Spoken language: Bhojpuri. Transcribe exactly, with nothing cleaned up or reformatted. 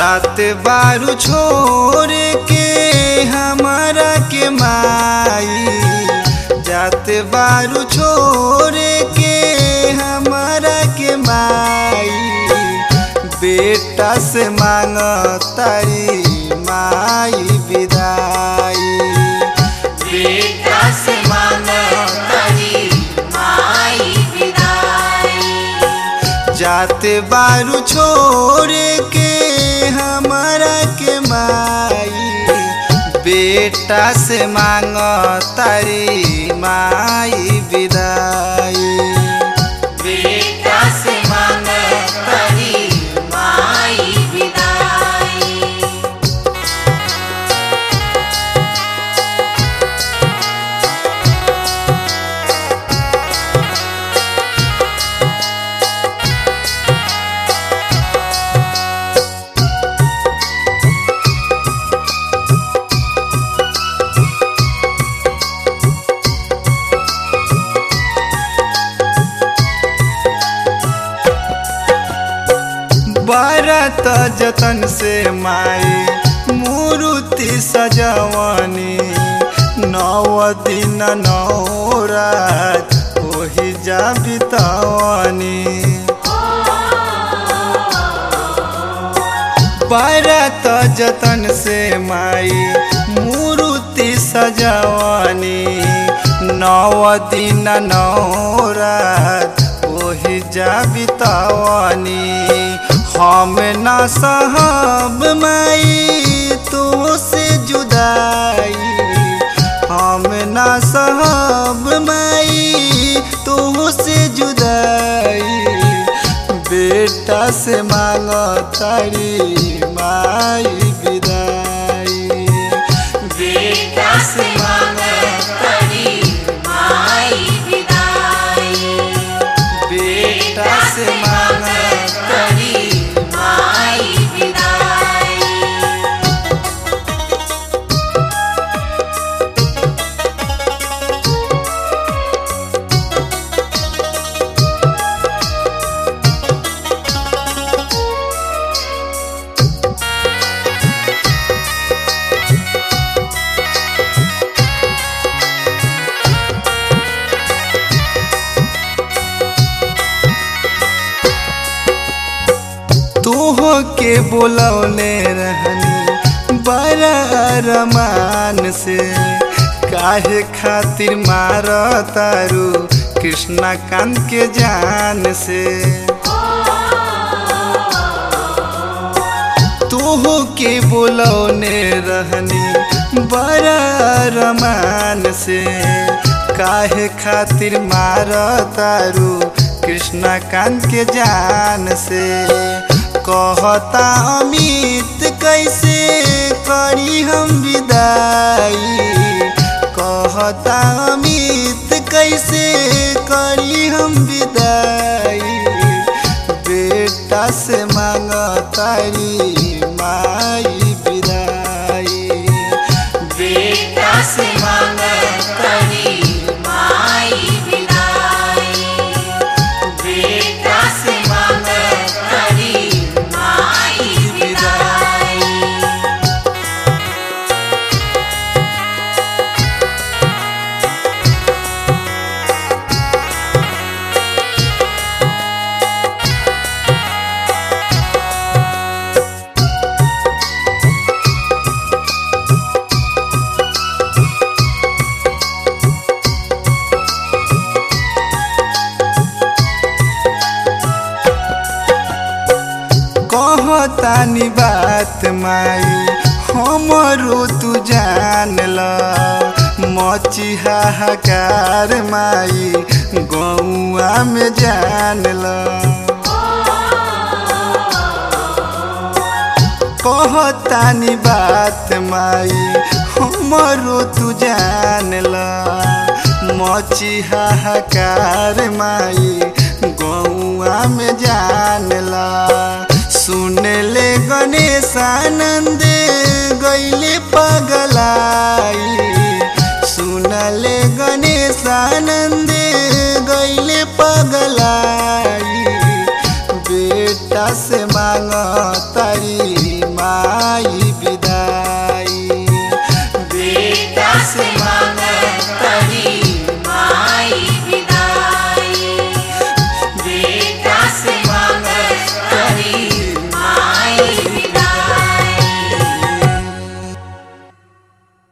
जात बारू छोड़ के हमारा के माई, जात बारू छोड़ के हमारा के माई, बेटा से मांग तारी माई विदाई, बेटा से मांग तारी माई विदाई। जात बारू छोड़ के हमारा के माई, बेटा से मांग तारी माई विदाई, बेटा से मांग तारी माई विदाई। बारात जतन से माई मूर्ति सजवनी, नौ दिन नौ रात ओही जा बितवनी, बारात जतन से माई मूर्ति सजवनी, नौ दिन नौ रात ओही जा बितवनी, हम ना साहब माई तो से जुदाई, हम ना साहब माई तो से जुदाई, बेटा से मांग तारी माई विदाई, बेटा से मांग तारी माई विदाई, बेटा से मांग तारी माई विदाई। तोह के बोलौले रहनी बड़ा अरमान से, काहे खातिर मार तारू कृष्णा कांत के जान से, तोह के बोलौले रहनी बड़ा अरमान से, काहे खातिर मार तारू कृष्णा कांत के जान से, कहता अमित कैसे करी हम विदाई, कहता अमित कैसे करी हम विदाई, बेटा से मांग तारी माई विदाई, बेटा से मांग तारी माई विदाई, बेटा से मांग तारी माई विदाई। कहतानी बात माई हमरो तू जान ल, मची हाहाकार माई गौआ में जान ल, कहतानी बात माई हमरो तू जान ल, मची हाहाकार माई गौआ में जान ला, सुन ले गणेश आनंद